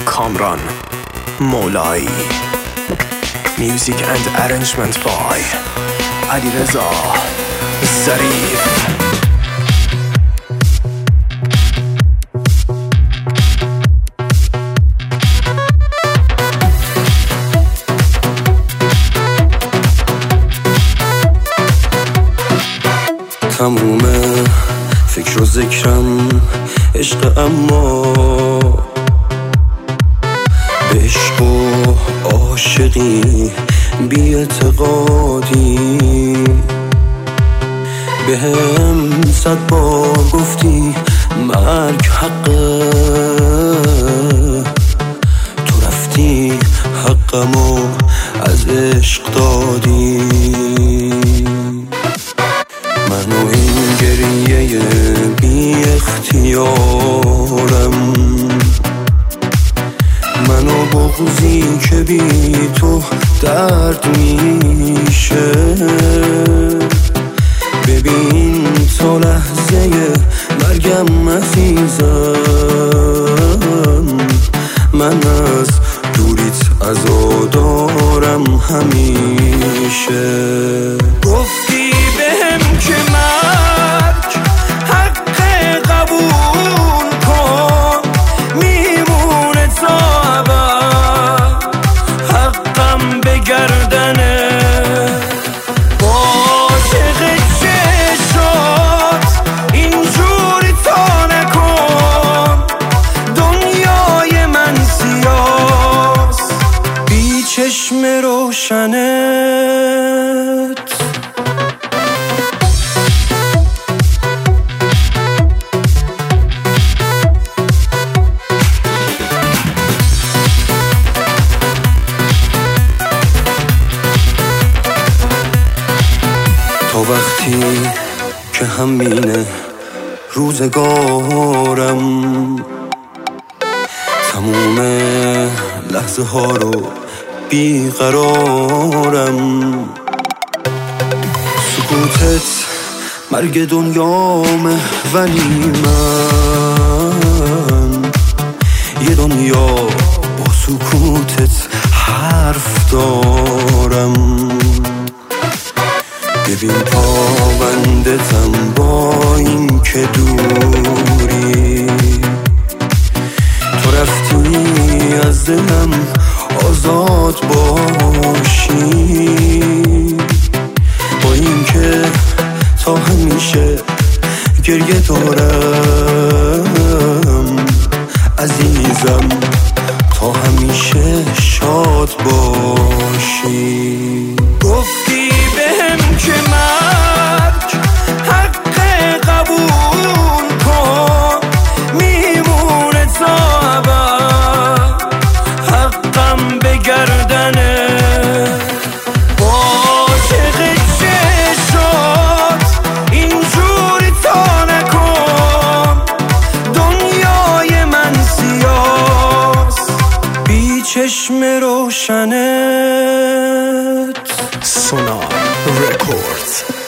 Kamran Moulai. Music and arrangement by Alireza Zarif. تموم فکر و ذکرم عشق، اما به عشق و عاشقی بی اعتقادی. بهم 100 بار گفتی مرگ حقه، تو رفتی حقمو از عشق دادی. منو این گریه بی اختیارم، منو بغضی که بی تو درد میشه. ببین تا لحظه مرگم عزیزم، من از دوریت عزادارم همیشه. گفتی بهم که مرگ حق قبول کن، میمونه تا ابد حقم به گردنه. عاشق چشات اینجوری تا نکن، دنیای من سیاست بی چشم روشنت. تا وقتی که همینه روزگارم، تموم لحظه ها رو بیقرارم. سکوتت مرگ دنیامه، ولی من یه دنیا با سکوتت حرف دارم. ببین پابندتم با این که دوری، تو رفتی از دلم آزاد باشی. با این که تا همیشه گریه دارم عزیزم، تا همیشه شاد باشی. گفتی بهم که مرگ حق قبول کن، میمونه تا ابد حقم به گردنه. عاشق چشات اینجوری تا نکن، دنیای من سیاست بی چشم روشنت. Sonar Records.